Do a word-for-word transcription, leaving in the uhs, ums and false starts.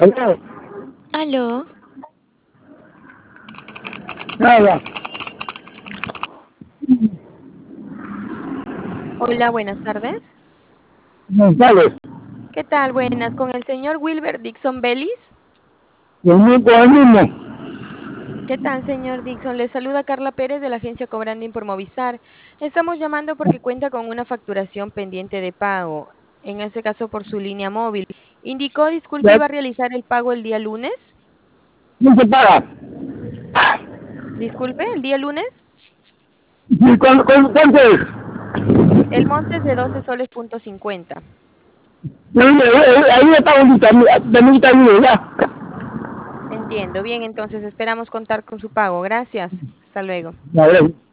Aló, Aló, nada, hola, buenas tardes. González, ¿Qué tal? Buenas, con el señor Wilber Dixon Bellis. lo mismo, el mismo. ¿Qué tal, señor Dixon? Le saluda Carla Pérez de la agencia Cobranding por Movistar. Estamos llamando porque cuenta con una facturación pendiente de pago, en este caso por su línea móvil. Indicó, disculpe, Ya iba a realizar el pago el día lunes. no se paga. Disculpe, el día lunes. ¿Y cuánto, cuánto, cuánto es? El monte es de doce soles punto cincuenta. Yo, yo, yo, ahí me pago ahorita, también está bien, ya. Entiendo. Bien, entonces esperamos contar con su pago. Gracias. Hasta luego. Ya, gracias.